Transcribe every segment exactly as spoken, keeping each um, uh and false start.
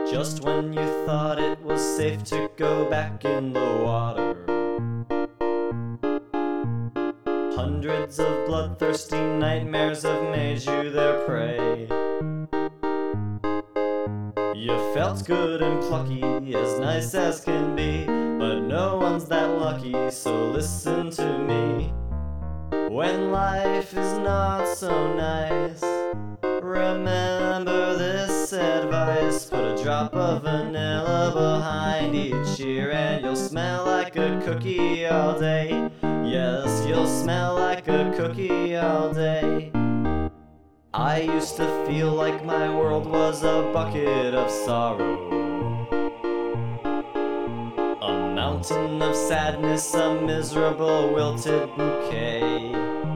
Just when you thought it was safe to go back in the water, hundreds of bloodthirsty nightmares have made you their prey. You felt good and plucky, as nice as can be, but no one's that lucky, so listen to me. When life is not so nice, remember this advice. Put a drop of vanilla behind each ear and you'll smell like a cookie all day. Yes, you'll smell like a cookie all day. I used to feel like my world was a bucket of sorrow, a mountain of sadness, a miserable wilted bouquet,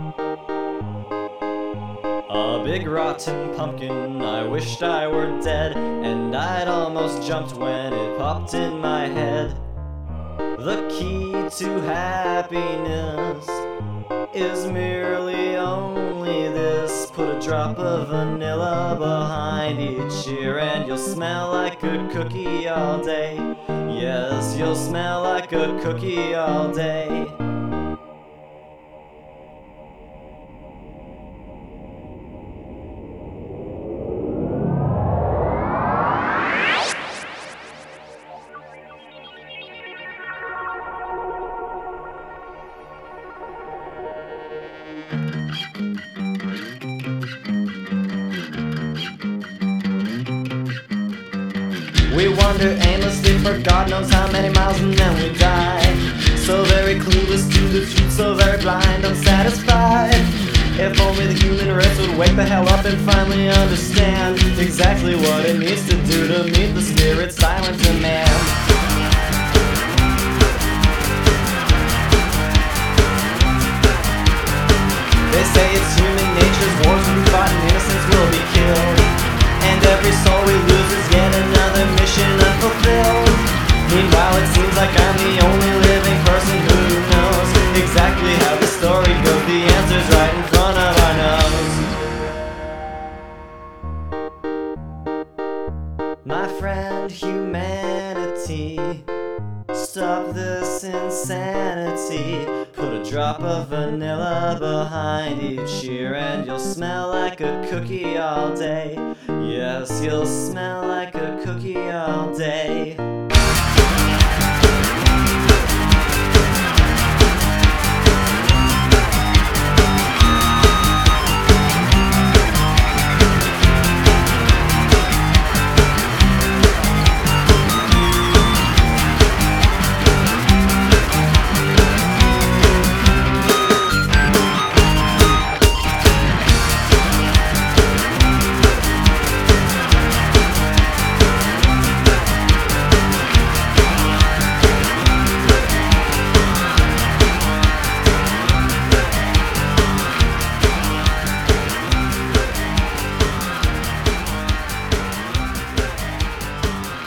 a big rotten pumpkin. I wished I were dead, and I'd almost jumped when it popped in my head. The key to happiness is merely only this. Put a drop of vanilla behind each ear and you'll smell like a cookie all day. Yes, you'll smell like a cookie all day. We wander aimlessly for God knows how many miles and then we die. So very clueless to the truth, so very blind, unsatisfied. If only the human race would wake the hell up and finally understand exactly what it needs to do to meet the spirit's silent demand. They say it's human nature's wars will be fought and innocence will be killed, and every soul we lose is yet another mission unfulfilled. Meanwhile it seems like I'm the only living person who knows exactly how the story goes. The answer's right in front of our nose. My friend humanity, stop this insanity. Put a drop of vanilla behind each ear and you'll smell like a cookie all day. Yes, you'll smell like a cookie all day.